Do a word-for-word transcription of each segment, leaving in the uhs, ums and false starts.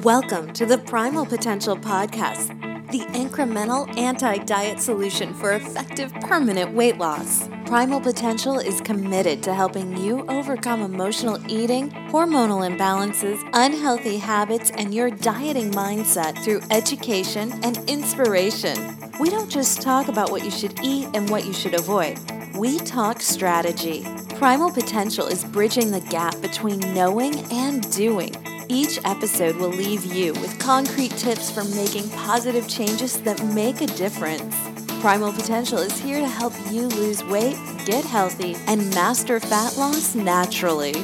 Welcome to the Primal Potential Podcast, the incremental anti-diet solution for effective permanent weight loss. Primal Potential is committed to helping you overcome emotional eating, hormonal imbalances, unhealthy habits, and your dieting mindset through education and inspiration. We don't just talk about what you should eat and what you should avoid. We talk strategy. Primal Potential is bridging the gap between knowing and doing. Each episode will leave you with concrete tips for making positive changes that make a difference. Primal Potential is here to help you lose weight, get healthy, and master fat loss naturally.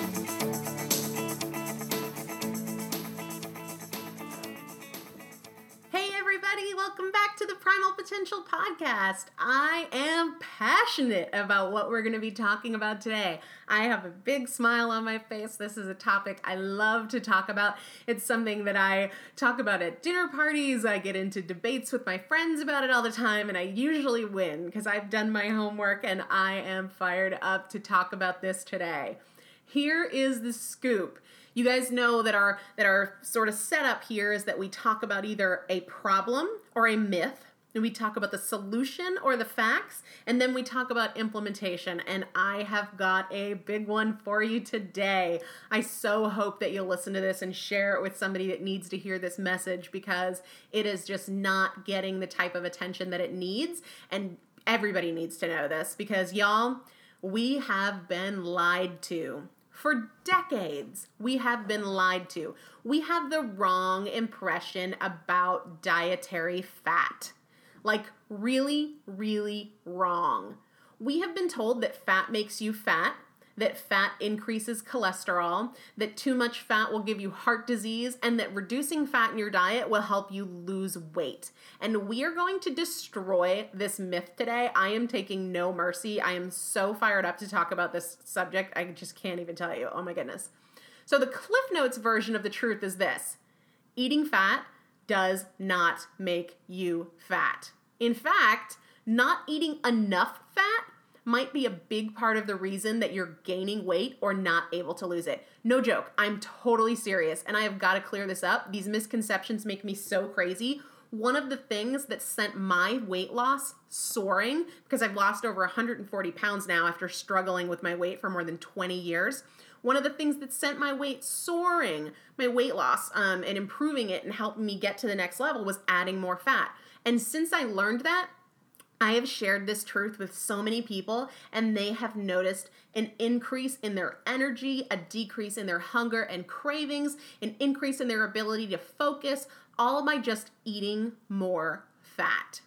Hey everybody, welcome back to the Primal Potential Podcast. I am passionate about what we're going to be talking about today. I have a big smile on my face. This is a topic I love to talk about. It's something that I talk about at dinner parties. I get into debates with my friends about it all the time, and I usually win because I've done my homework and I am fired up to talk about this today. Here is the scoop. You guys know that our that our sort of setup here is that we talk about either a problem or a myth, and we talk about the solution or the facts, and then we talk about implementation. And I have got a big one for you today. I so hope that you'll listen to this and share it with somebody that needs to hear this message, because it is just not getting the type of attention that it needs. And everybody needs to know this, because y'all, we have been lied to. For decades, we have been lied to. We have the wrong impression about dietary fat. Like, really, really wrong. We have been told that fat makes you fat, that fat increases cholesterol, that too much fat will give you heart disease, and that reducing fat in your diet will help you lose weight. And we are going to destroy this myth today. I am taking no mercy. I am so fired up to talk about this subject. I just can't even tell you. Oh my goodness. So the Cliff Notes version of the truth is this: eating fat does not make you fat. In fact, not eating enough fat might be a big part of the reason that you're gaining weight or not able to lose it. No joke. I'm totally serious, and I have got to clear this up. These misconceptions make me so crazy. One of the things that sent my weight loss soaring, because I've lost over one hundred forty pounds now after struggling with my weight for more than twenty years. One of the things that sent my weight soaring, my weight loss, um, and improving it and helping me get to the next level was adding more fat. And since I learned that, I have shared this truth with so many people, and they have noticed an increase in their energy, a decrease in their hunger and cravings, an increase in their ability to focus, all by just eating more fat.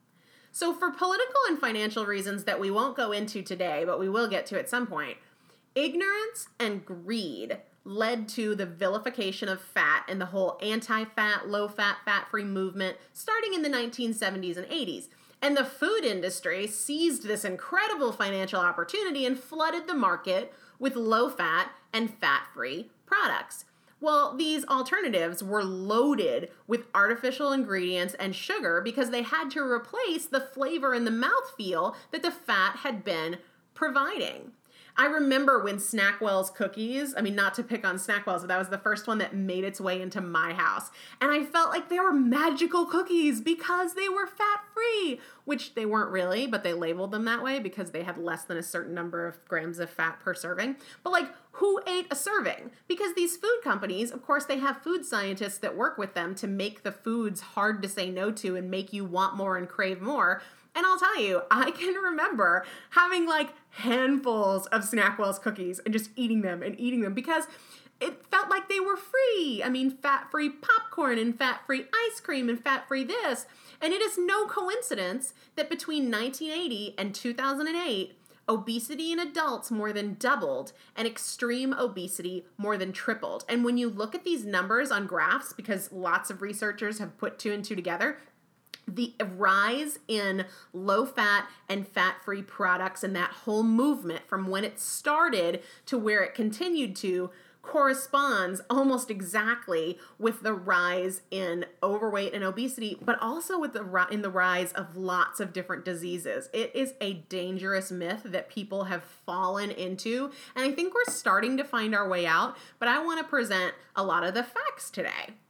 So for political and financial reasons that we won't go into today, but we will get to at some point, ignorance and greed led to the vilification of fat and the whole anti-fat, low-fat, fat-free movement starting in the nineteen seventies and eighties. And the food industry seized this incredible financial opportunity and flooded the market with low-fat and fat-free products. Well, these alternatives were loaded with artificial ingredients and sugar because they had to replace the flavor and the mouthfeel that the fat had been providing. I remember when Snackwell's cookies, I mean, not to pick on Snackwell's, but that was the first one that made its way into my house. And I felt like they were magical cookies because they were fat-free, which they weren't really, but they labeled them that way because they had less than a certain number of grams of fat per serving. But like, who ate a serving? Because these food companies, of course, they have food scientists that work with them to make the foods hard to say no to and make you want more and crave more. And I'll tell you, I can remember having like handfuls of Snackwell's cookies and just eating them and eating them because it felt like they were free. I mean, fat-free popcorn and fat-free ice cream and fat-free this. And it is no coincidence that between nineteen eighty and two thousand eight, obesity in adults more than doubled and extreme obesity more than tripled. And when you look at these numbers on graphs, because lots of researchers have put two and two together, the rise in low-fat and fat-free products and that whole movement from when it started to where it continued to corresponds almost exactly with the rise in overweight and obesity, but also with the in the rise of lots of different diseases. It is a dangerous myth that people have fallen into, and I think we're starting to find our way out, but I want to present a lot of the facts today.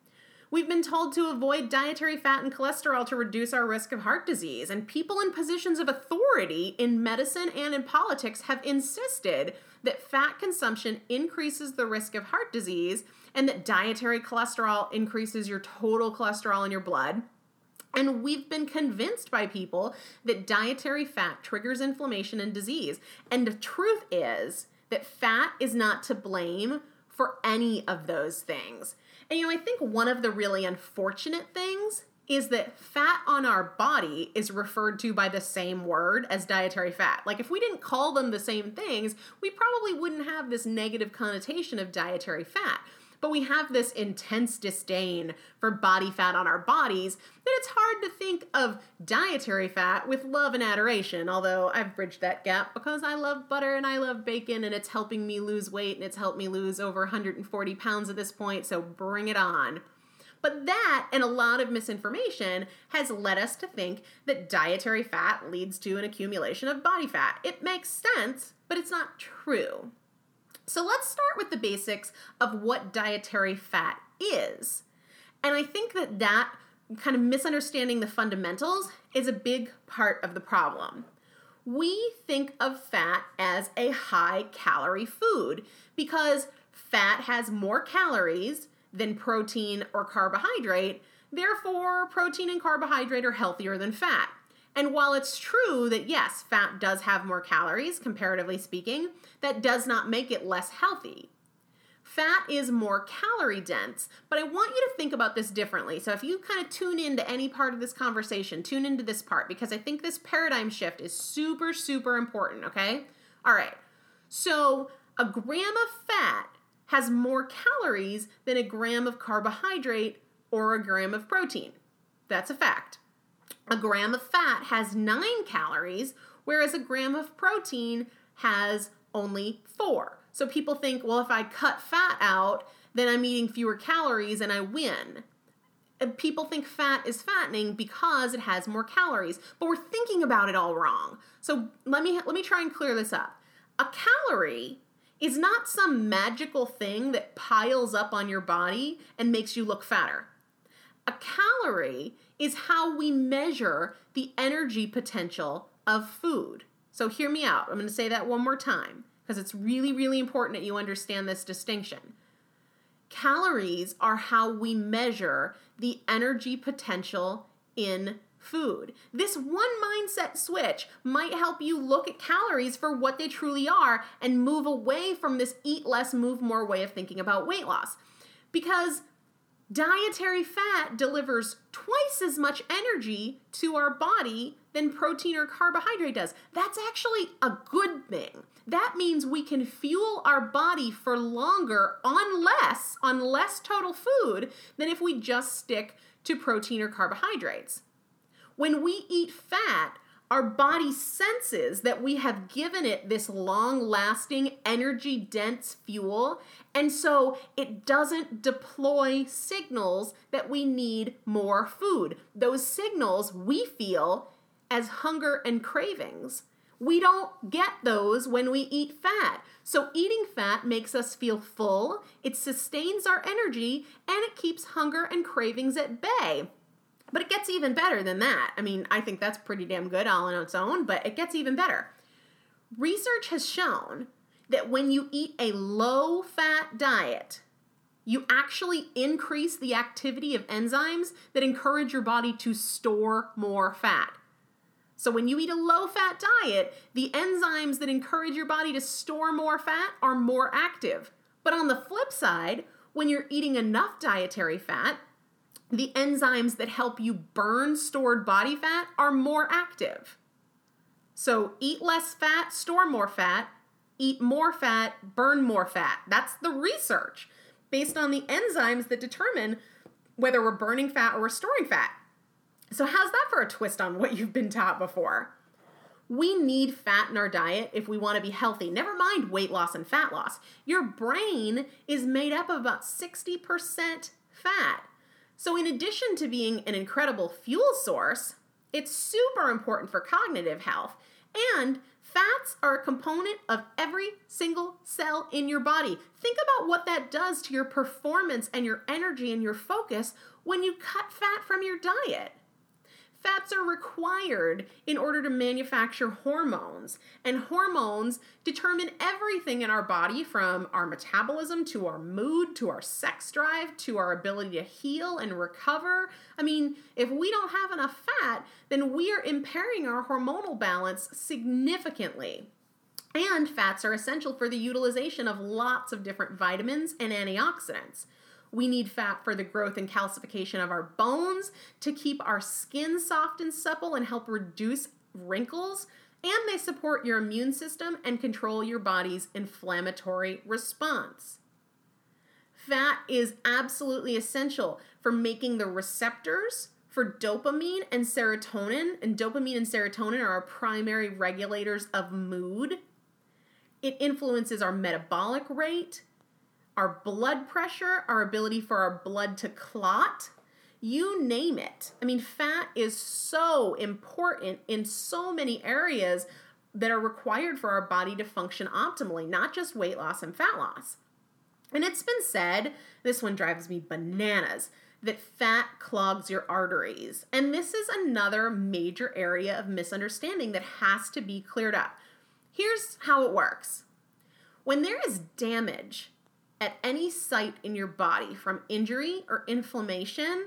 We've been told to avoid dietary fat and cholesterol to reduce our risk of heart disease, and people in positions of authority in medicine and in politics have insisted that fat consumption increases the risk of heart disease and that dietary cholesterol increases your total cholesterol in your blood. And we've been convinced by people that dietary fat triggers inflammation and disease. And the truth is that fat is not to blame for any of those things. And, you know, I think one of the really unfortunate things is that fat on our body is referred to by the same word as dietary fat. Like, if we didn't call them the same things, we probably wouldn't have this negative connotation of dietary fat. But we have this intense disdain for body fat on our bodies that it's hard to think of dietary fat with love and adoration, although I've bridged that gap because I love butter and I love bacon and it's helping me lose weight and it's helped me lose over one hundred forty pounds at this point, so bring it on. But that and a lot of misinformation has led us to think that dietary fat leads to an accumulation of body fat. It makes sense, but it's not true. So let's start with the basics of what dietary fat is. And I think that that kind of misunderstanding the fundamentals is a big part of the problem. We think of fat as a high-calorie food because fat has more calories than protein or carbohydrate. Therefore, protein and carbohydrate are healthier than fat. And while it's true that, yes, fat does have more calories, comparatively speaking, that does not make it less healthy. Fat is more calorie dense, but I want you to think about this differently. So if you kind of tune into any part of this conversation, tune into this part, because I think this paradigm shift is super, super important, okay? All right, so a gram of fat has more calories than a gram of carbohydrate or a gram of protein. That's a fact. A gram of fat has nine calories, whereas a gram of protein has only four. So people think, well, if I cut fat out, then I'm eating fewer calories and I win. And people think fat is fattening because it has more calories, but we're thinking about it all wrong. So let me let me try and clear this up. A calorie is not some magical thing that piles up on your body and makes you look fatter. A calorie is how we measure the energy potential of food. So hear me out. I'm going to say that one more time because it's really, really important that you understand this distinction. Calories are how we measure the energy potential in food. This one mindset switch might help you look at calories for what they truly are and move away from this eat less, move more way of thinking about weight loss. Because dietary fat delivers twice as much energy to our body than protein or carbohydrate does. That's actually a good thing. That means we can fuel our body for longer on less, on less total food than if we just stick to protein or carbohydrates. When we eat fat, our body senses that we have given it this long-lasting, energy-dense fuel, and so it doesn't deploy signals that we need more food. Those signals we feel as hunger and cravings. We don't get those when we eat fat. So eating fat makes us feel full, it sustains our energy, and it keeps hunger and cravings at bay. But it gets even better than that. I mean, I think that's pretty damn good all on its own, but it gets even better. Research has shown that when you eat a low-fat diet, you actually increase the activity of enzymes that encourage your body to store more fat. So when you eat a low-fat diet, the enzymes that encourage your body to store more fat are more active. But on the flip side, when you're eating enough dietary fat, the enzymes that help you burn stored body fat are more active. So eat less fat, store more fat, eat more fat, burn more fat. That's the research based on the enzymes that determine whether we're burning fat or we're storing fat. So how's that for a twist on what you've been taught before? We need fat in our diet if we want to be healthy. Never mind weight loss and fat loss. Your brain is made up of about sixty percent fat. So in addition to being an incredible fuel source, it's super important for cognitive health. And Fats are a component of every single cell in your body. Think about what that does to your performance and your energy and your focus when you cut fat from your diet. Fats are required in order to manufacture hormones, and hormones determine everything in our body from our metabolism to our mood to our sex drive to our ability to heal and recover. I mean, if we don't have enough fat, then we are impairing our hormonal balance significantly. And fats are essential for the utilization of lots of different vitamins and antioxidants. We need fat for the growth and calcification of our bones, to keep our skin soft and supple and help reduce wrinkles, and they support your immune system and control your body's inflammatory response. Fat is absolutely essential for making the receptors for dopamine and serotonin, and dopamine and serotonin are our primary regulators of mood. It influences our metabolic rate, our blood pressure, our ability for our blood to clot, you name it. I mean, fat is so important in so many areas that are required for our body to function optimally, not just weight loss and fat loss. And it's been said, this one drives me bananas, that fat clogs your arteries. And this is another major area of misunderstanding that has to be cleared up. Here's how it works. When there is damage at any site in your body from injury or inflammation,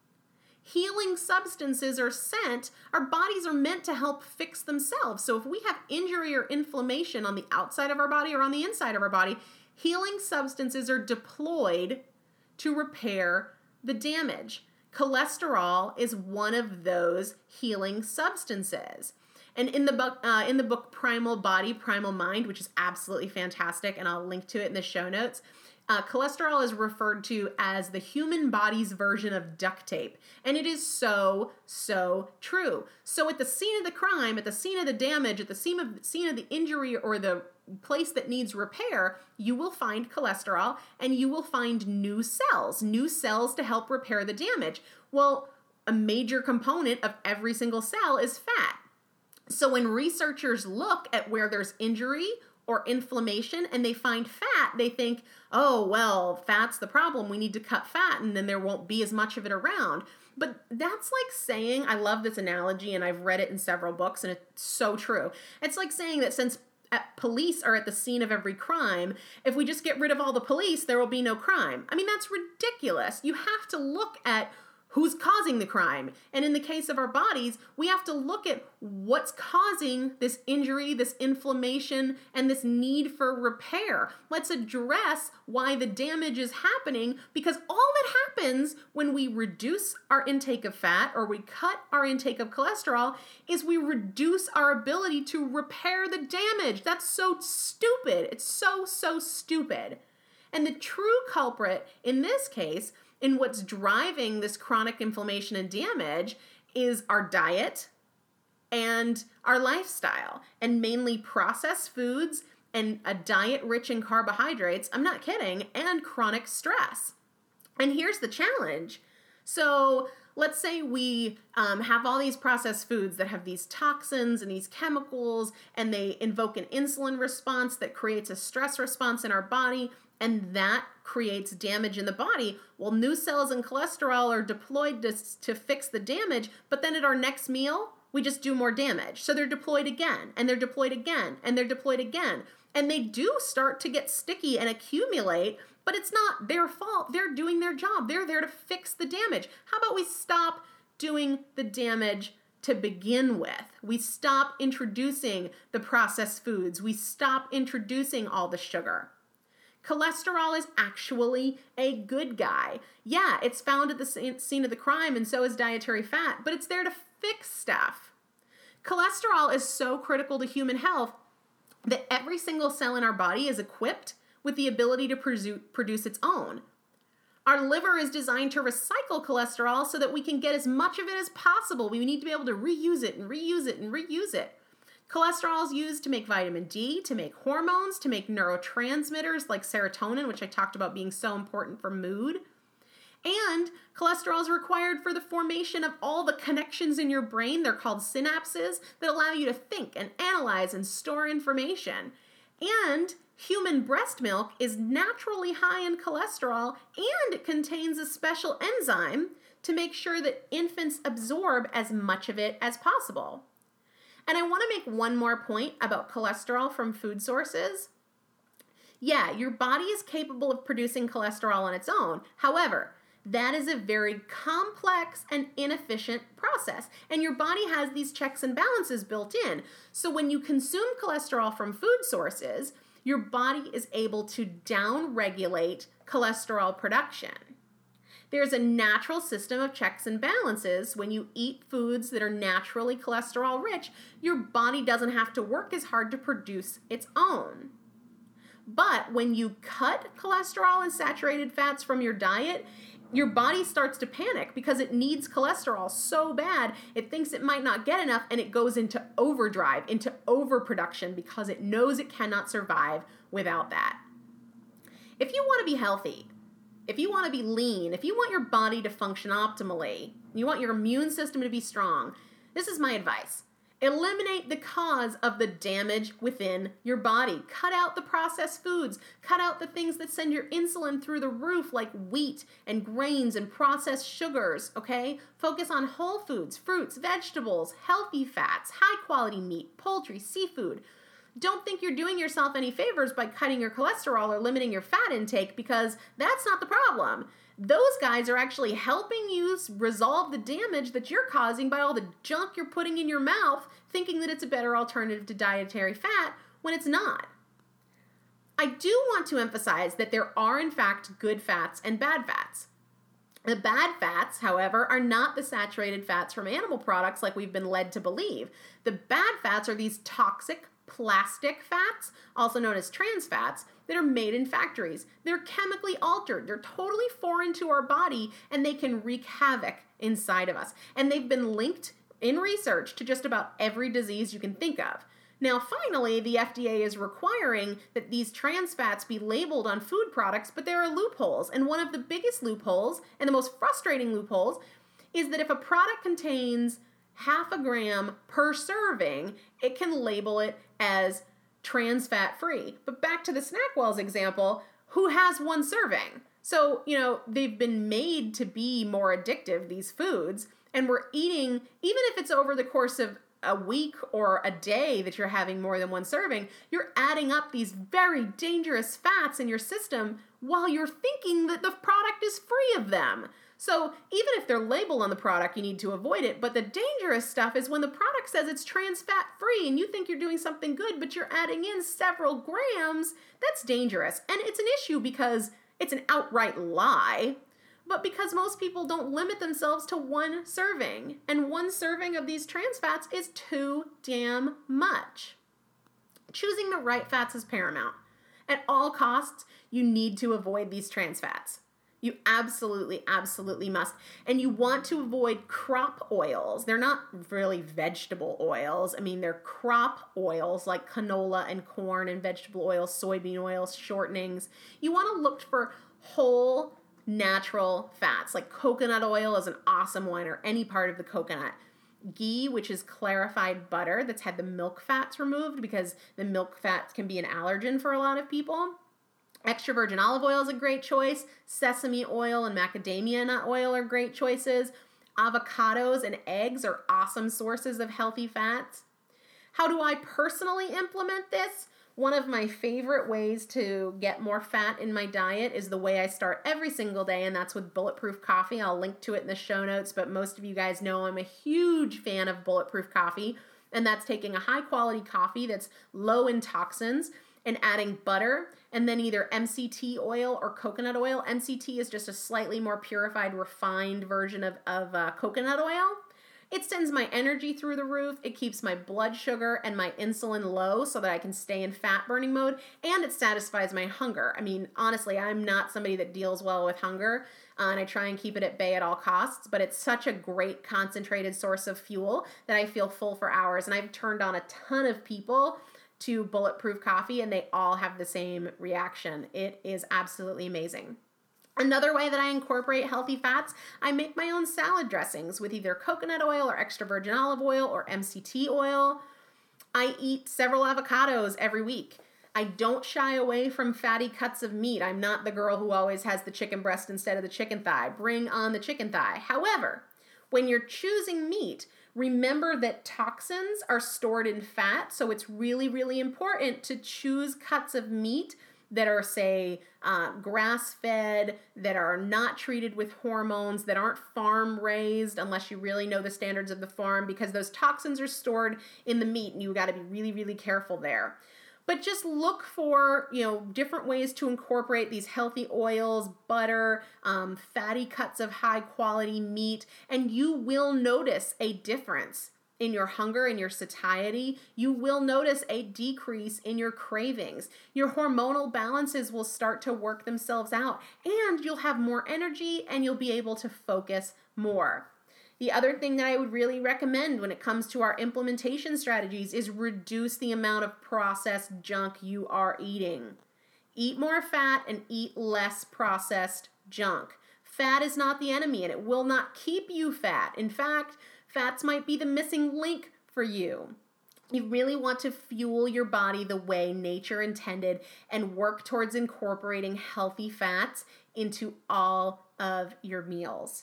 healing substances are sent. Our bodies are meant to help fix themselves. So if we have injury or inflammation on the outside of our body or on the inside of our body, healing substances are deployed to repair the damage. Cholesterol is one of those healing substances. And in the book, uh, in the book Primal Body, Primal Mind, which is absolutely fantastic, and I'll link to it in the show notes, Uh, cholesterol is referred to as the human body's version of duct tape. And it is so, so true. So at the scene of the crime, at the scene of the damage, at the scene of, scene of the injury or the place that needs repair, you will find cholesterol and you will find new cells, new cells to help repair the damage. Well, a major component of every single cell is fat. So when researchers look at where there's injury or inflammation and they find fat, they think, oh, well, fat's the problem. We need to cut fat and then there won't be as much of it around. But that's like saying, I love this analogy and I've read it in several books and it's so true. It's like saying that since police are at the scene of every crime, if we just get rid of all the police, there will be no crime. I mean, that's ridiculous. You have to look at who's causing the crime. And in the case of our bodies, we have to look at what's causing this injury, this inflammation, and this need for repair. Let's address why the damage is happening, because all that happens when we reduce our intake of fat or we cut our intake of cholesterol is we reduce our ability to repair the damage. That's so stupid. It's so, so stupid. And the true culprit in this case, in what's driving this chronic inflammation and damage, is our diet and our lifestyle, and mainly processed foods and a diet rich in carbohydrates, I'm not kidding, and chronic stress. And here's the challenge. So let's say we um, have all these processed foods that have these toxins and these chemicals, and they invoke an insulin response that creates a stress response in our body, and that creates damage in the body. Well, new cells and cholesterol are deployed to, to fix the damage, but then at our next meal, we just do more damage. So they're deployed again, and they're deployed again, and they're deployed again. And they do start to get sticky and accumulate, but it's not their fault. They're doing their job. They're there to fix the damage. How about we stop doing the damage to begin with? We stop introducing the processed foods. We stop introducing all the sugar. Cholesterol is actually a good guy. Yeah, it's found at the scene of the crime, and so is dietary fat, but it's there to fix stuff. Cholesterol is so critical to human health that every single cell in our body is equipped with the ability to produce its own. Our liver is designed to recycle cholesterol so that we can get as much of it as possible. We need to be able to reuse it and reuse it and reuse it. Cholesterol is used to make vitamin D, to make hormones, to make neurotransmitters like serotonin, which I talked about being so important for mood. And Cholesterol is required for the formation of all the connections in your brain. They're called synapses that allow you to think and analyze and store information. And human breast milk is naturally high in cholesterol, and it contains a special enzyme to make sure that infants absorb as much of it as possible. And I want to make one more point about cholesterol from food sources. Yeah, your body is capable of producing cholesterol on its own. However, that is a very complex and inefficient process, and your body has these checks and balances built in. So when you consume cholesterol from food sources, your body is able to down-regulate cholesterol production. There's a natural system of checks and balances. When you eat foods that are naturally cholesterol rich, your body doesn't have to work as hard to produce its own. But when you cut cholesterol and saturated fats from your diet, your body starts to panic because it needs cholesterol so bad, it thinks it might not get enough, and it goes into overdrive, into overproduction, because it knows it cannot survive without that. If you want to be healthy, if you want to be lean, if you want your body to function optimally, you want your immune system to be strong, this is my advice. Eliminate the cause of the damage within your body. Cut out the processed foods. Cut out the things that send your insulin through the roof, like wheat and grains and processed sugars, okay? Focus on whole foods, fruits, vegetables, healthy fats, high-quality meat, poultry, seafood. Don't think you're doing yourself any favors by cutting your cholesterol or limiting your fat intake, because that's not the problem. Those guys are actually helping you resolve the damage that you're causing by all the junk you're putting in your mouth, thinking that it's a better alternative to dietary fat when it's not. I do want to emphasize that there are, in fact, good fats and bad fats. The bad fats, however, are not the saturated fats from animal products like we've been led to believe. The bad fats are these toxic plastic fats, also known as trans fats, that are made in factories. They're chemically altered. They're totally foreign to our body, and they can wreak havoc inside of us. And they've been linked in research to just about every disease you can think of. Now, finally, the F D A is requiring that these trans fats be labeled on food products, but there are loopholes. And one of the biggest loopholes, and the most frustrating loopholes, is that if a product contains half a gram per serving, it can label it as trans fat free. But back to the SnackWell's example, who has one serving? So, you know, they've been made to be more addictive, these foods, and we're eating, even if it's over the course of a week or a day that you're having more than one serving, you're adding up these very dangerous fats in your system while you're thinking that the product is free of them. So even if they're labeled on the product, you need to avoid it. But the dangerous stuff is when the product says it's trans fat free and you think you're doing something good, but you're adding in several grams, that's dangerous. And it's an issue because it's an outright lie, but because most people don't limit themselves to one serving. And one serving of these trans fats is too damn much. Choosing the right fats is paramount. At all costs, you need to avoid these trans fats. You absolutely, absolutely must. And you want to avoid crop oils. They're not really vegetable oils. I mean, they're crop oils like canola and corn and vegetable oils, soybean oils, shortenings. You want to look for whole, natural fats. Like coconut oil is an awesome one, or any part of the coconut. Ghee, which is clarified butter that's had the milk fats removed, because the milk fats can be an allergen for a lot of people. Extra virgin olive oil is a great choice. Sesame oil and macadamia nut oil are great choices. Avocados and eggs are awesome sources of healthy fats. How do I personally implement this? One of my favorite ways to get more fat in my diet is the way I start every single day, and that's with Bulletproof Coffee. I'll link to it in the show notes, but most of you guys know I'm a huge fan of Bulletproof Coffee, and that's taking a high-quality coffee that's low in toxins and adding butter, and then either M C T oil or coconut oil. M C T is just a slightly more purified, refined version of, of uh, coconut oil. It sends my energy through the roof. It keeps my blood sugar and my insulin low so that I can stay in fat burning mode, and it satisfies my hunger. I mean, honestly, I'm not somebody that deals well with hunger, uh, and I try and keep it at bay at all costs, but it's such a great concentrated source of fuel that I feel full for hours, and I've turned on a ton of people to Bulletproof Coffee, and they all have the same reaction. It is absolutely amazing. Another way that I incorporate healthy fats, I make my own salad dressings with either coconut oil or extra virgin olive oil or M C T oil. I eat several avocados every week. I don't shy away from fatty cuts of meat. I'm not the girl who always has the chicken breast instead of the chicken thigh. Bring on the chicken thigh. However, when you're choosing meat, remember that toxins are stored in fat, so it's really, really important to choose cuts of meat that are, say, uh, grass-fed, that are not treated with hormones, that aren't farm-raised, unless you really know the standards of the farm, because those toxins are stored in the meat, and you got to be really, really careful there. But just look for, you know, different ways to incorporate these healthy oils, butter, um, fatty cuts of high-quality meat, and you will notice a difference in your hunger and your satiety. You will notice a decrease in your cravings. Your hormonal balances will start to work themselves out, and you'll have more energy and you'll be able to focus more. The other thing that I would really recommend when it comes to our implementation strategies is reduce the amount of processed junk you are eating. Eat more fat and eat less processed junk. Fat is not the enemy, and it will not keep you fat. In fact, fats might be the missing link for you. You really want to fuel your body the way nature intended and work towards incorporating healthy fats into all of your meals.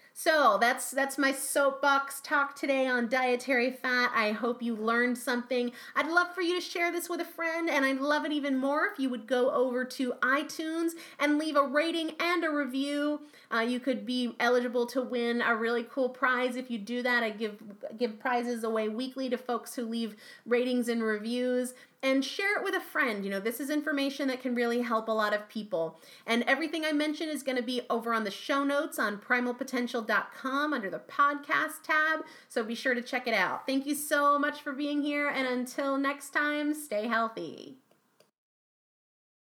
So that's that's my soapbox talk today on dietary fat. I hope you learned something. I'd love for you to share this with a friend, and I'd love it even more if you would go over to iTunes and leave a rating and a review. Uh, you could be eligible to win a really cool prize if you do that. I give give prizes away weekly to folks who leave ratings and reviews. And share it with a friend. You know, this is information that can really help a lot of people. And everything I mentioned is going to be over on the show notes on primal potential dot com under the podcast tab. So be sure to check it out. Thank you so much for being here. And until next time, stay healthy.